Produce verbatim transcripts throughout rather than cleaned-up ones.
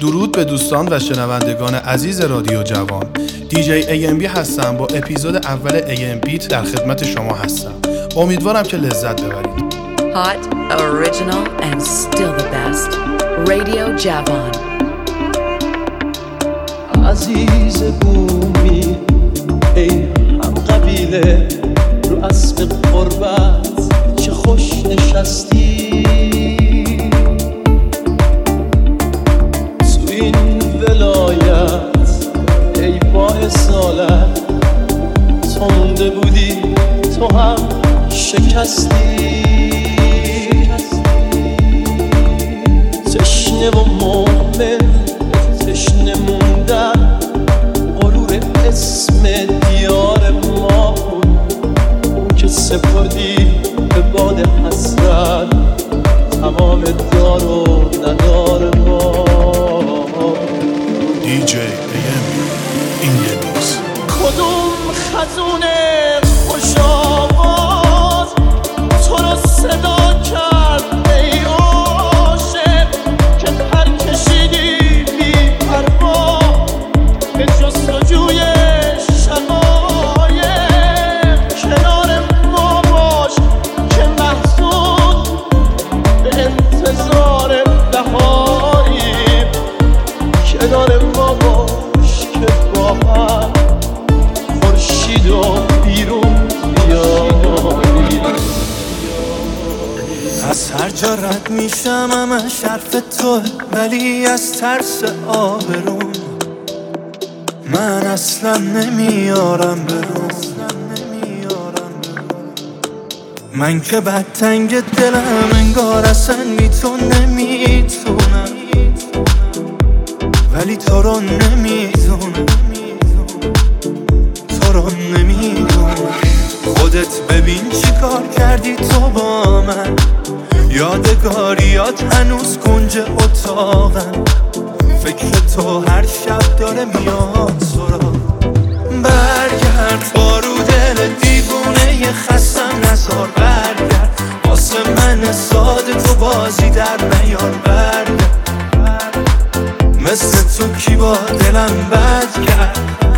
درود به دوستان و شنوندگان عزیز رادیو جوان. دی جی ای ام بی هستم. با اپیزود اول ای ام بی در خدمت شما هستم. امیدوارم که لذت ببرید. Hot, original and still the best. Radio جوان. عزیز بومی ای هم قبیله رو اسب قربت چه خوش نشستی تو این ولایت ای با اصالت تو مونده بودی تو هم شکستی تشنه و مؤمن تشنه موندن غرور اسم دیار ما اون که سپردی به باد حسرت تمام دار و ندار ما. دی جی ای ام بی این یه روز کدوم خزونه خوش آواز تو رو صدا کرد ای عاشق که پر کشیدی بی پروا به جستجوی شقایق کنار ما باش که محسود به انتظار بهاریم کنار ما باش که با هم خورشید و بیرون بیاریم. از هر جا رد میشم همه شرف تو ولی از ترس آبرون من اصلا نمیارم برون. من که بدتنگ دلم انگار اصلا میتون نمیتونم ولی تو رو نمیدونم تو رو نمیدونم. خودت ببین چی کار کردی تو با من یادگاریات هنوز کنج اتاقم فکر تو هر شب داره میاد سراغ. برگرد بارو دل دیوونه خستم نزار برگرد واسه من ساده تو بازی در نیار برگرد مثل تو کی با دلم بد کرد.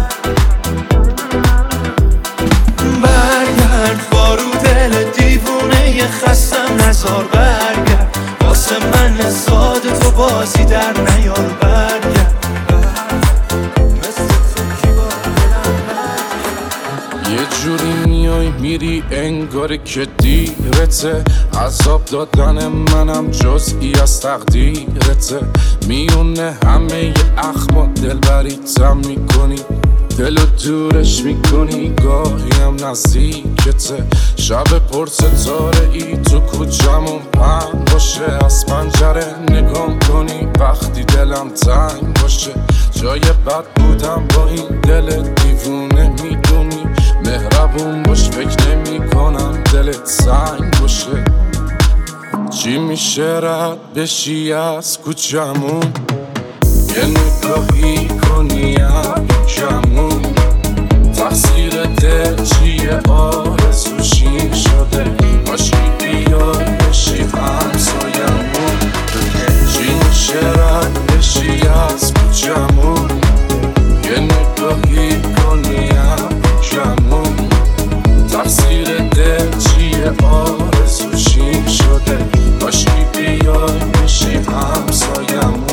برگرد بارو دل دیوونه خستم نزار برگرد واسه من ساده تو بازی در نیار برگرد مثل تو کی با دلم بد کرد. یه جوری میای میری انگار که دیرته عذاب دادن منم جزئی از تقدیرته میونه همه ی اخما دلبریتم میکنی دلو دورش میکنی گاهی هم نزدیکته شب پر ستاره ای تو کوچمون پن باشه از پنجره نگام کنی وقتی دلم تنگ باشه جای بد بودم با این دل دیوونه میدونی مهربون باش فکر نمی کنم دلت سنگ باشه. چی میشه رد بشی از کوچمون یه نگاهی کنی هم کمون تقصیر دل چیه آرزوشی شده باشی بیای بشی همسایمون. چی میشه رد بشی از کوچمون یه نگاهی کنی هم کمون تقصیر دل چیه آرزوشی شده باشی بیای بشی همسایمون.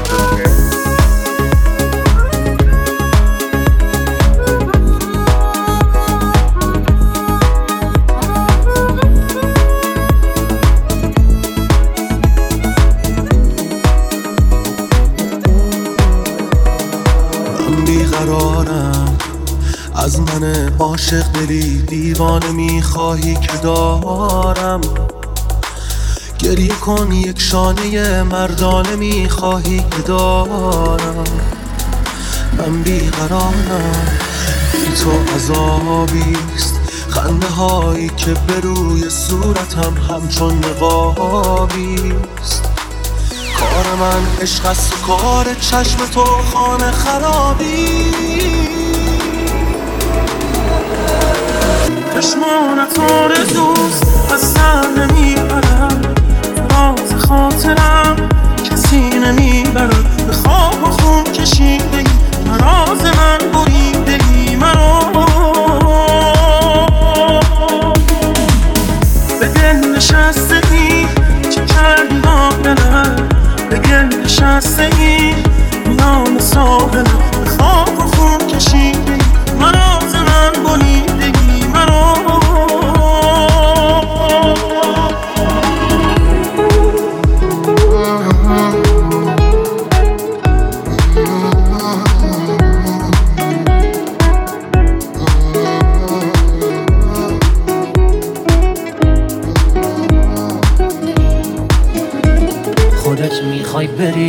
بیقرارم از من عاشق دلی دیوانه میخواهی که دارم گریه کن یک شانه مردانه میخواهی که دارم. من بیقرارم بی تو عذابیست خنده هایی که به روی صورتم همچون نقابیست. کار من عشق است و کار چشم تو خانه خرابی. چشمانت آرزوست از سر نمیبرم راز خاطرم کسی نمیبرم.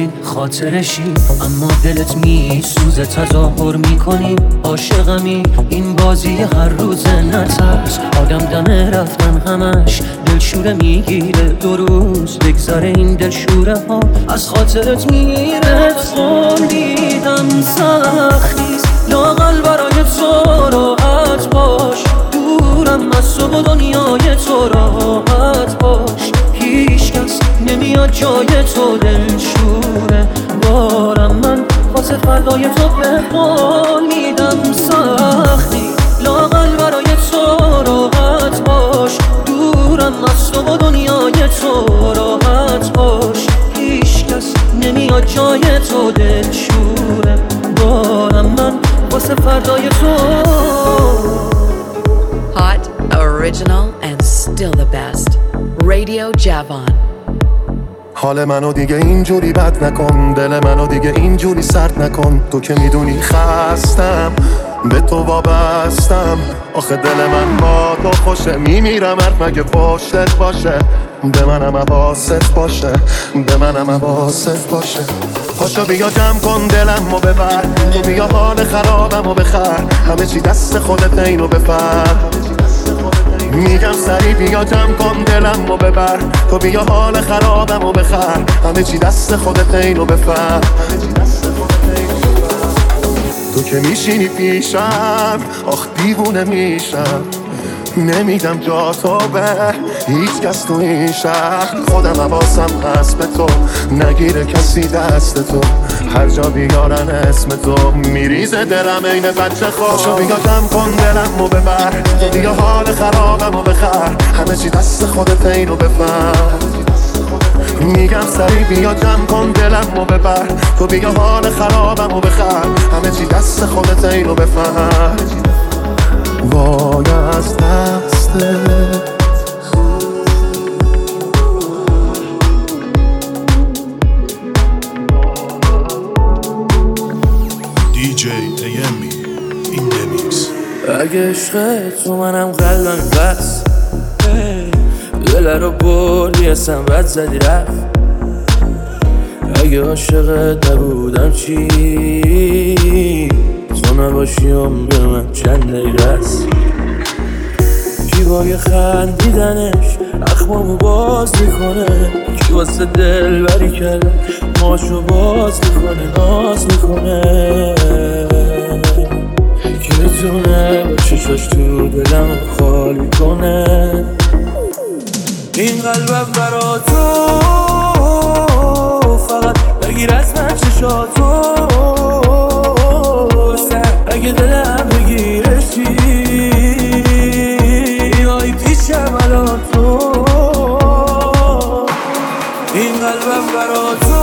این خاطرشی، اما دلت میسوزه تظاهر میکنی عاشقمی. این بازی هر روز نترس، آدم دمه رفتن همش دلشوره میگیره. دو روز بگذاره این دلشوره ها از خاطرت میره. خوردیدم سختیست لااقل برای تو راحت باش، دورم از تو و دنیای تو راحت باش. هیچ کس نمیاد جای تو دلشوره بارم، من واسه فردای تو به قول میدم سختی لااقل برای تو راحت باش، دورم از تو و دنیای تو راحت باش. هیچ کس نمیاد جای تو دلشوره بارم، من واسه فردای تو. Hot, original, and still the best. Radio Javon. حال منو دیگه اینجوری بد نکن، دل منو دیگه اینجوری سرد نکن. تو که میدونی خستم به تو وابستم، آخه دل من با تو خوشه. میمیرم حرف مگه پشتت باشه، به منم حواست باشه، به منم حواست باشه. پاشو بیا جمع کن دلم و ببر، تو بیا حال خرابم و بخر، همه چی دست خودت اینو بفر. میگم سری بیا جمع کن دلم و ببر، تو بیا حال خرابم و بخر، همه چی دست خودت اینو بفر. تو که میشینی پیشم آخ دیوونه میشم، نمیدم جا تو به هیچ کس تو این شهر. خودم حواسم هست به تو، نگیره کسی دست تو، هر جا بیارن اسم تو میریزه دلم این بچه خواه. شو بیا جمع کن دلم و ببر، تو بیا حال خرابم و بخر، همه چی دست خودت اینو بفر. میگم سری بیا جمع کن دلم و ببر، تو بیا حال خرابم و بخر، همه چی دست خودت اینو بفر. وای از دستت دی جی ای ام بی این دمیکس. اگه عشقت تو منم قلبم بس، دل رو بردی اصلا بد زدی رفت. اگه عاشقت نبودم چی، تو نباشیم به من چند دقیقه است. کی با خندیدنش اخمامو باز میکنه، کی واسه دل بری کرده ماشو باز میکنه ناز میکنه. کی میتونه با چشاش تو دلم خالی کنه. این قلبم برا تو فقط بگیر از من چشاتو، اگه دلم بگیرشی آی پیشم الان تو. این قلبم برا تو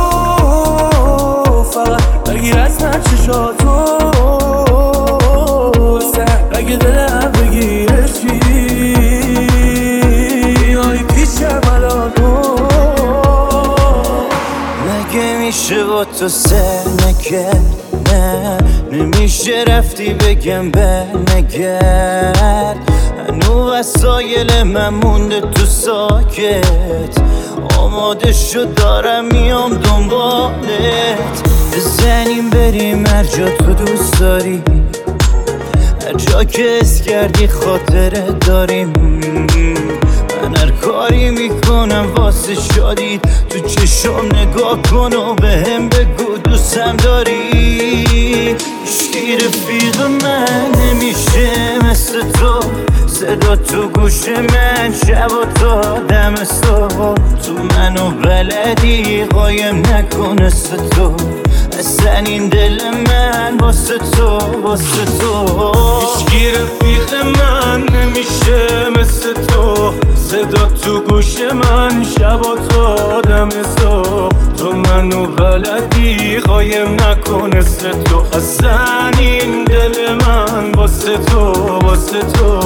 فقط بگیر از من چشاتو، اگه دلم بگیرشی آی پیشم الان تو. مگه میشه با تو سر نکرد، نه نمیشه رفتی بگم به نگرد. هنو وسایل من مونده تو ساکت، آماده شد دارم میام دنبالت. بزنیم بریم هر جا تو دوست داری، هر جا که اس کردی خاطره داریم. من هر کاری میکنم واسه شادی، تو چشم نگاه کن و به هم بگو دوستم داری. هیچکی رفیق من نمیشه مثل تو، صدا تو گوش من شب و تا دم صبح. تو منو بلدی قایم نکن مثل تو، اصلا این دل من واسه تو واسه تو. هیچکی رفیق من نمیشه مثل تو، صدا تو گوش من شب و تا دم صبح. تو منو بلدی قایم نکن مثل تو، اصلا این دل من واسه تو واسه تو.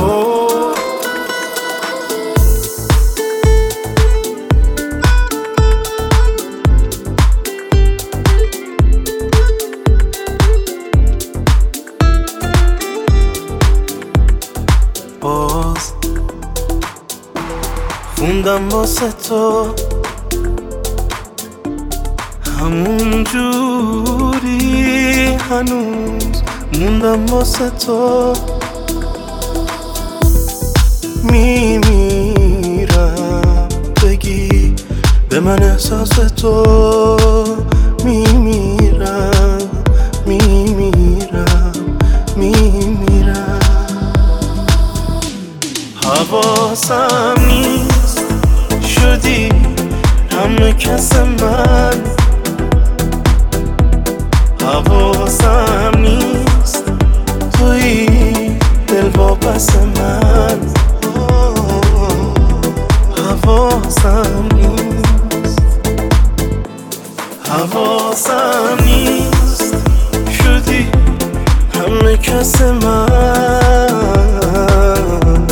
باز خوندم واسه تو همون جوری هنوز موندم واسه تو میمیرم بگی به من احساس تو میمیرم میمیرم میمیرم حواسم نیست شدی همه کس من حواسم نیست توی دل واپس من حواسم نیست حواسم نیست شدی همه کس من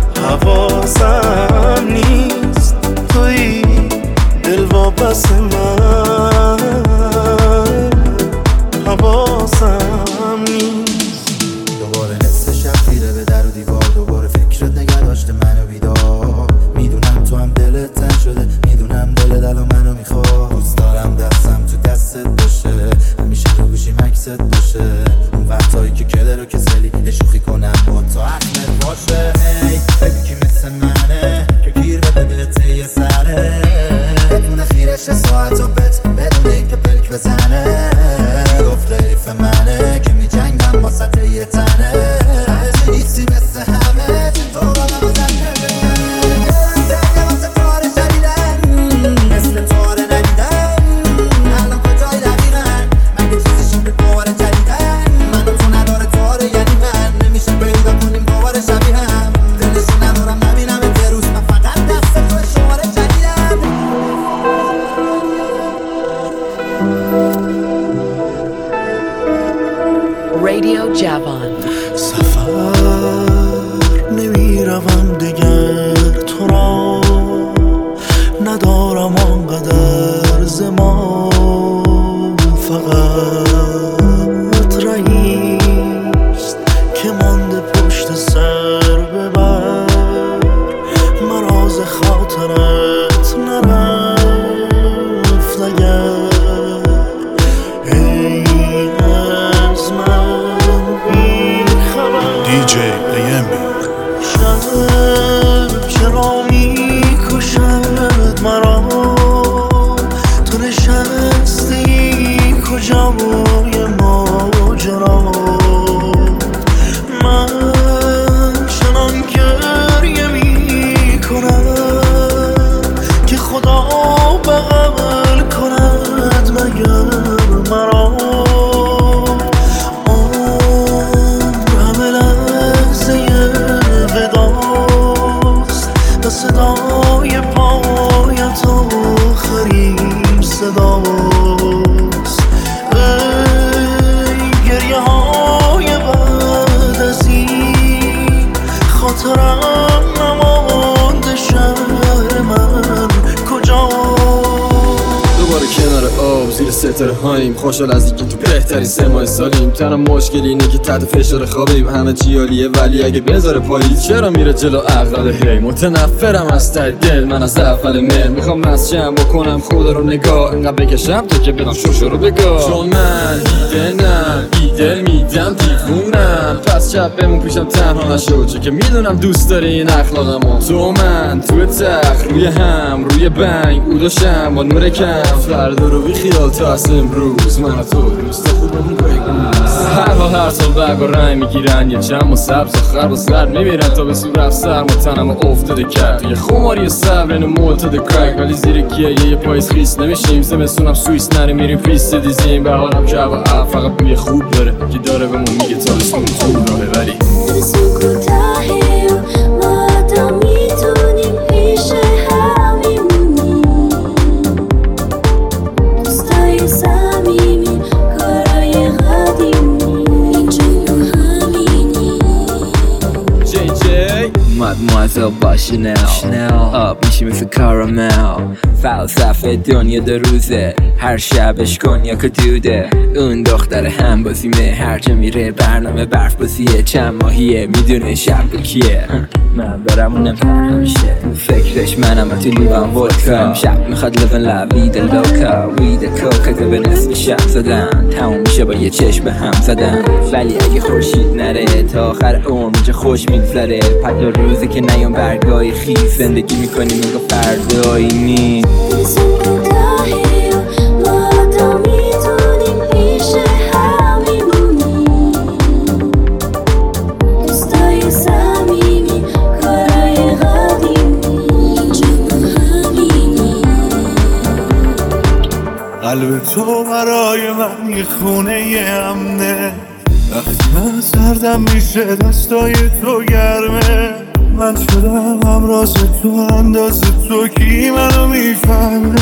حواسم نیست توی دل واپس من حواسم نیست دوباره نصف شب خیره به در و دیوار دوباره فکرت نگه داشته منو بیدار میدونم تو هم دلت تن شده میدونم دلت الان منو میخواد دوست دارم دستم تو دستت باشه همیشه تو گوشیم عکست باشه اون وقتایی که کله رو کسلی اشوخی کنم با تو احمد باشه هی بگی که مثل منه که گیر بده بهت یه سره بدون خیرش ساعت و بت بدون این که پلک بزنه گفته ایف منه که می جنگم با سطح یه تنه نیستی مثل همه تو رو نمازنه درگه واسه کار شدیدن مثل تو رو ندیدن الان کجای دقیقن مگه چیزشون به دوباره جدیدن من و تو نداره تو رو یعنی من نمیشه پیدا کنیم دوباره شبیه هم دلشون ندارم نبینم یه روز من فقط دست تو شماره جدیدن Radio Javon. سفر نمیروم دیگر تو را ندارم آنقدر زمان فقط رئیست که مانده پشت سر ببر مراز خاطرت نرفت اگر دی جی ای ام بی شب چرا میکشد مرا تو نشستی کجای ماجرا من چنان گریه میکنم که خدا بغل کند مگر مرا صدای پایت آخرین صداست ای گریه های بعد از این خاطرم نمانده شهر من کجا دوباره کنار آب زیر ستاره هاییم خوشحال از اینکه تو بهترین سه ماه سالیم تنها مشکل اینه که تحت فشار خوابیم همه چی عالیه ولی اگه بذاره پاییز چرا میره جلو عقل هی متنفرم از ته دل من از اول مل میخوام مسجم بکنم خدا رو نگاه انقدر بکشم تا که بدم شوشو رو بگاه چون من دیدنم بیدل میدم دیوونم پس شب بمون پیشم تنها نشو چه که میدونم دوست داری این اخلاقمو تو من تو تخ روی هم روی بنگ او داشتم با نور کم فردا رو بی خیال تا از امروز من و تو دوست خوبمون بگو هر حال هر سال برگ و رنگ میگیرن یه چم و سبز و خرب و سرد میمیرن تا به صورت سرم و تنم و افتاده کرد یه خماری صبر اینو مولتاده کرک ولی زیر گیه یه پاییز خیس نمیشیم زمستونم سویس نره میریم پیست دیزیم به حالم جو و فقط بوی خوب داره که داره بهمون میگه تا بسون تو راهه ولی ما تا میتونیم پیش همیمونی دوستای صمیمی کارای قدیمی اینجا رو همینی جی جی Mademoiselle با شنل آب میشی مثل کارامل فلسفه دنیا دو روزه هر شبش کنیاک و دوده اون دختر هم بازیمه هر جا میره برنامه برف بازیه چند ماهیه میدونه شب کیه من برم اونم همیشه فکرش منم و تو لیوان ودکا شب میخواد لبن لبید لوکا وید کوکا که به نصف شب زدن تموم میشه با یه چشم هم زدن ولی اگه خورشید نره تا آخر عمر اونجا خوش میگذره پد روزه که نیام برگای خیز زندگی میکنیم میگو فردایی نیست قلب تو برای من یه خونه امنه وقتی من سردم میشه دستای تو گرمه من شدم همراز تو انداز تو کی منو میفهمه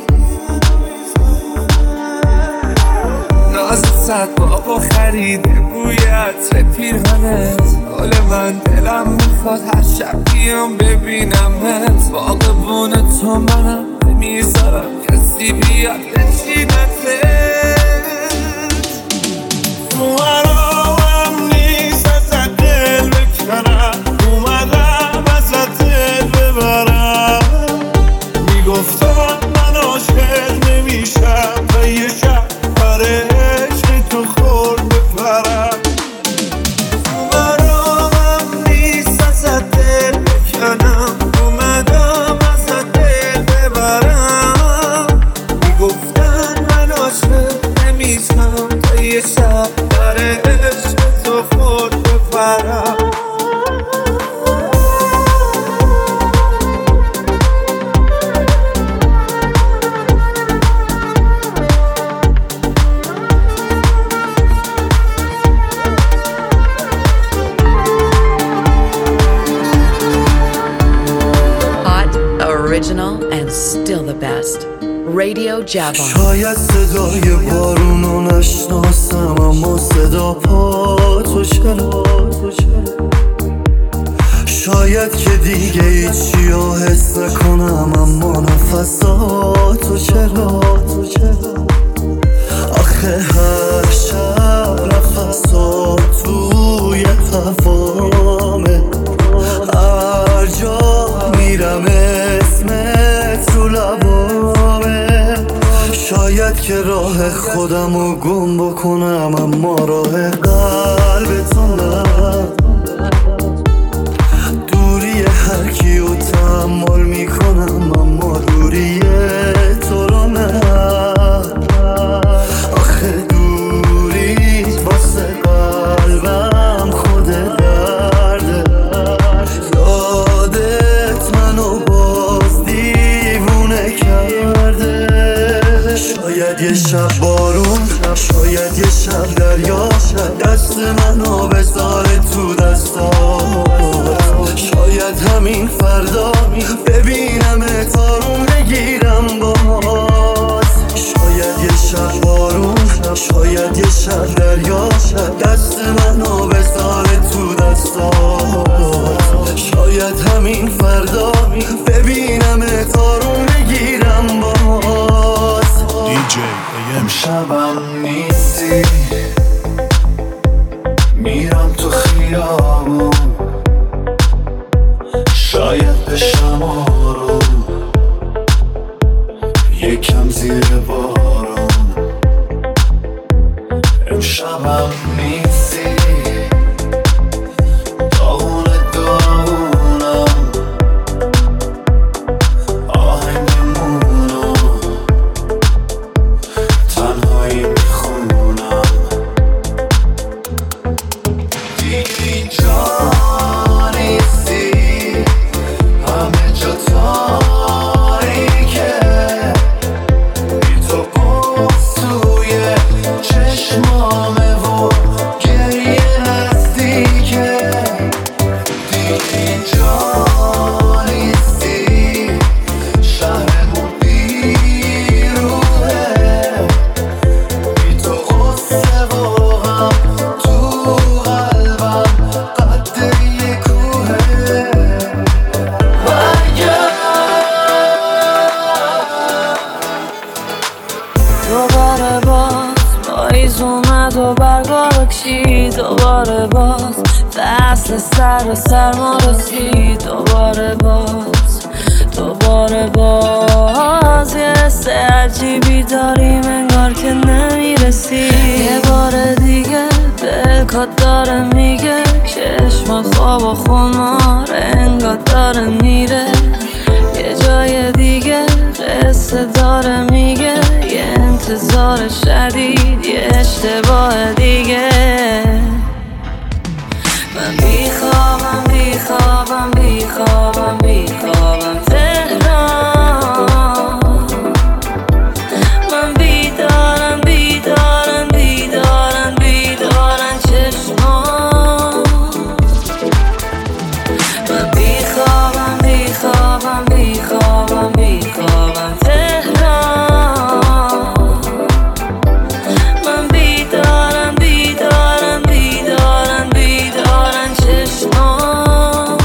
نازت صد بابا خریده بوی عطر پیرهنت حال من دلم میخواد هر شب بیام ببینمت باغبون تو منم نمیذارم کسی بیاد بچینته موهرام نیست ازت دل بکنم اومدم ازت دل ببرم میگفتم من عاشق نمیشم و یه شب برای عشق تو خورد بپرم موهرام نیست ازت دل بکنم اومدم ازت دل ببرم میگفتن من عاشق نمیشم تا یه شب برای عشق تو خورد بپرم Original and still the best. Radio Javon. شاید صدای بارونو نشناسم اما صدا پا تو چرا شاید که دیگه هیچیو حس نکنم اما نفساتو چرا آخه هر شب نفسات توی هوامه هر جا میرم اسمت تو لبامه شاید که راه خودمو گم بکنم اما راه قلبتو نه دوری هر کیو تحمل میکنم اما دوری تو رو نه آخه دوریت واسه قلبم خود درده یادت منو باز دیوونه کرده شاید یه شب بارون شاید یه شب دریا دست منو بذاره تو دستا شاید همین فردا ببینم تارون بگیرم باز شاید یه شب بارون شاید یه شب دریا دست منو بذاره تو دستا شاید همین فردا ببینم تارون بگیرم باز دی جی امشبم نیستی میرم تو خیابون شاید بشم آروم یکم زیر بارون امشبم نیستی داغون داغونم آهنگمونو تنهایی میخونم دیگه اینجا دوباره باز فصل سر و سرما رسید دوباره باز دوباره باز یه حس عجیبی داریم انگار که نمیرسی. یه بار دیگه دلکات داره میگه چشمات خواب و خمار انگار داره میره. یه جای دیگه قصه داره میگه یه انتظار شدید یه اشتباه دیگه. من بیخوابم بیخوابم بیخوابم بیخوابم تهران. من بیدارم بیدارم بیدارم بیدارم چشمان. من بیخوابم بیخوابم بیخوابم بیخوابم تهران. من بیدارم بیدارم بیدارم بیدارم چشمان.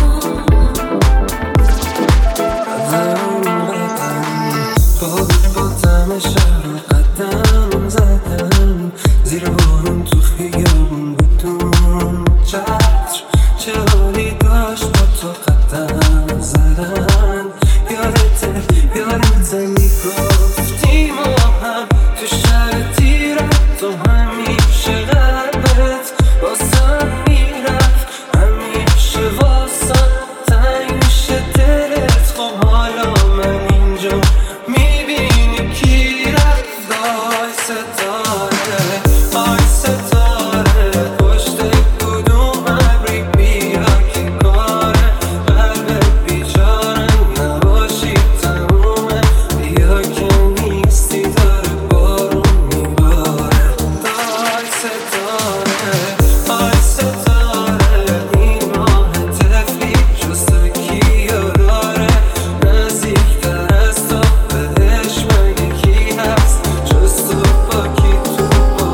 با دم شهر قدم زدم زیر بارون تو خیابون بدون چتر. چه حالی داشت با تو قدم زدن. یادته یادته میگفتی ما هم تو شهر تیرت تو همیشه قلبت واسم میرفت همیشه واسم تنگ میشه دلت. خب حالا من اینجا میبینی کی رفت. آی ستاره آی ستاره پشت کدوم ابری بیا که کاره قلبت بیچاره نباشی تمومه. بیا که نیستی داره بارون میباره. آی ستاره آی ستاره این ماه تفلی جسته کیا داره نزدیکتر از تو بهش مگه کی هست جز تو با کی تو با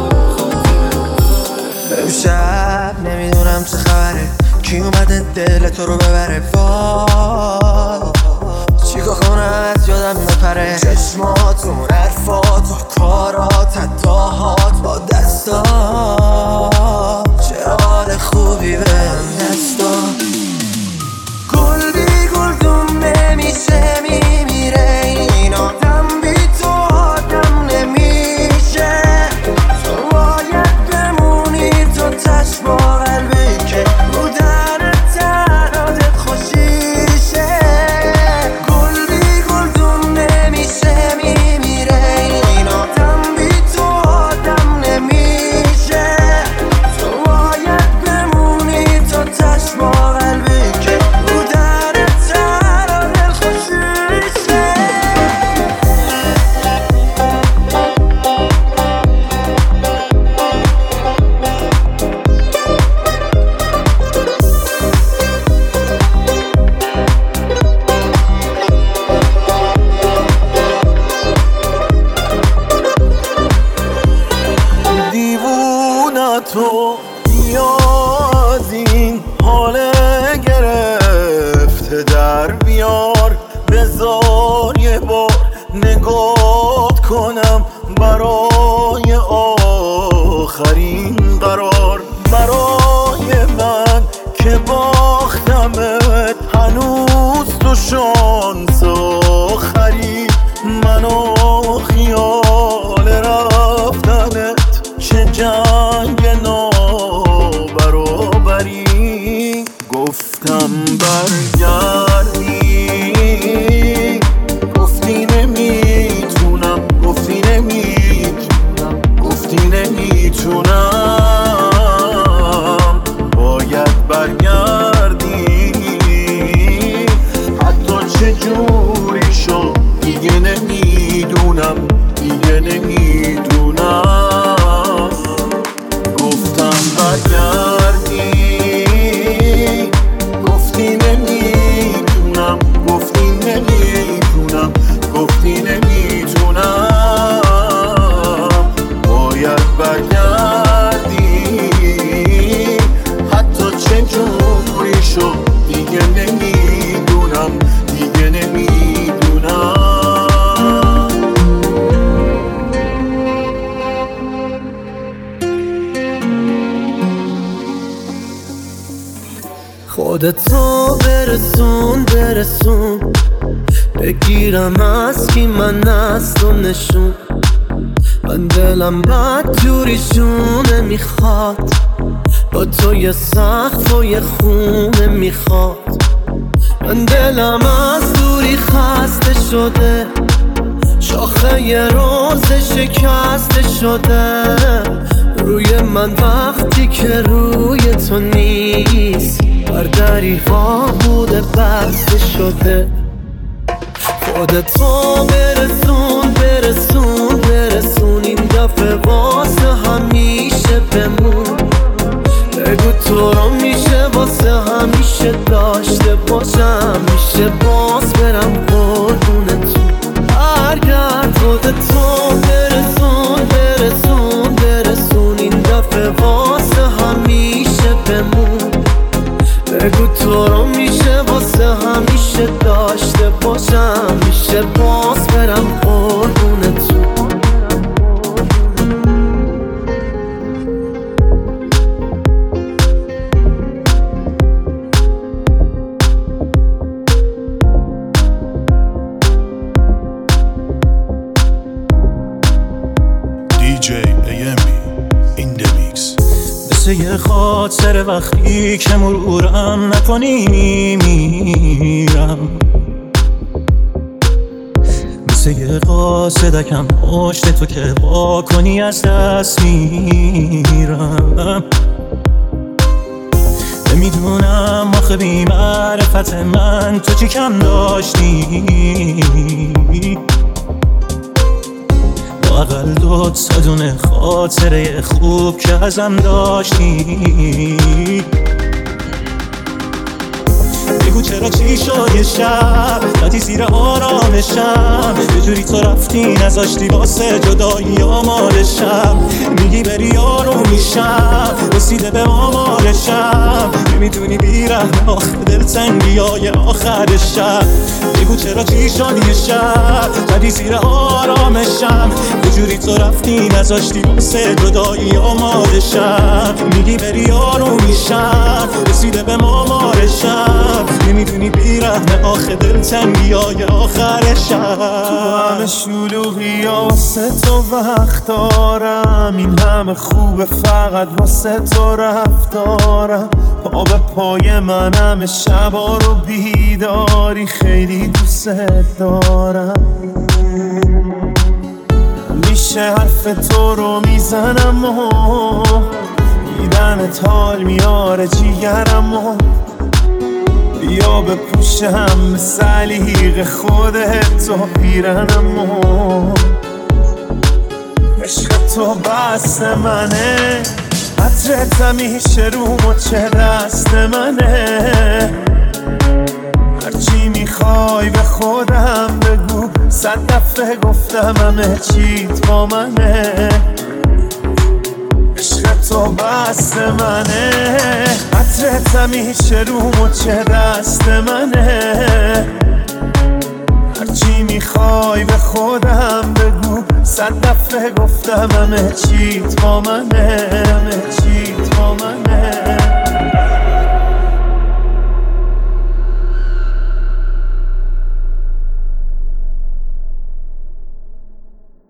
امشب نمیدونم چه خبره کی اومده دل تو رو ببره. وای چیکار کنم از یادم نپره. چشماتون حرفات و کارات اداهات با دستات چرا حال خوبی بهم دستات. گل بی گلدون نمیشه میمیره این آدم بی تو آدم نمیشه. تو باید بمونی تو چشم قلبی که بودن تنادت خوشیشه. گل بی گلدون نمیشه میمیره این آدم بی تو آدم نمیشه. تو باید بمونی تو چشم قلبی که بودن تنادت خوشیشه. دیوونتو بیاد این حال گرفته در بیار. بذار یه بار نگات کنم برای آخرین قرار. برای من که باختمت هنوز تو شانس آخری. منو خیال رفتنت چه جنگ نابرابری. گفتم برگردی گفتی نمیتونم گفتی نمیتونم گفتی نمیتونم. باید برگردی حتی چه جوری شد دیگه نمیدونم دیگه نمیدونم. گفتم برگردی گفتی نمیتونم گفتی نمیتونم گفتی نمیتونم. باید برگردی حتی چه جوری شد دیگه نمیدونم دیگه نمیدونم. خودتو برسون برسون بگیرم از کی من از تو نشون. من دلم بد جوریشونه میخواد، با تو یه سقف و یه خونه میخواد. من دلم از دوری خسته شده، شاخه یه روز شکسته شده روی من وقتی که روی تو نیست. بر دری ها بوده بسته شده. خودتو برسون برسون برسون این دفعه واسه همیشه بمون. بگو تو رو میشه واسه همیشه داشته باشم، میشه باز برم قربونتون. برگرد خودتو برسون برسون برسون این دفعه واسه همیشه بمون. بگو تو رو میشه واسه همیشه داشته باشم، میشه باز برم قربونتون. دی جی ای ام بی in the mix. مثل یه خاطر وقتی که مرورم نکنی میمیرم. مثل یه قاصدکم پشت تو که با کنی از دست میرم. نمیدونم آخه بی معرفت من تو چی کم داشتی. اقل دو تا دونه خاطره خوب که ازم داشتی. بگو چرا چی شد یه شب زدی زیر آرامشم، یه جوری تو رفتی نذاشتی واسه جدایی آمالشم. میگی بری یارو میشم رسیده به آمالشم، نمیدونی بیرحم آخه دلتنگی های آخر شب. بگو چرا چی شد یه شب زدی زیر آرامشم، یه جوری تو رفتی نذاشتی واسه جدایی آمالشم. میگی بری یارو میشم رسیده به آمالشم، نمیدونی بیرحم آخه دلتنگی های آخر شب. تو همه شلوغی ها واسه تو وقت دارم، این همه خوبه فقط واسه تو رفتارم. پا به پای من همه شبا رو بیداری، خیلی دوست دارم. میشه حرف تو رو میزنم و دیدنت حال میاره جیگرم و بیا بپوشم به سلیق خودت تو پیرنم و عشق تو بست منه، عطرت همیشه رو مچه دست منه. هرچی میخوای به خودم بگو، صد دفعه گفتم همه چیت با منه. عشق تو بست منه، عطرت همیشه رو مچه دست منه. هرچی میخوای به خودم بگو، صد دفعه گفتم همه چیت با منه، همه چیت با منه.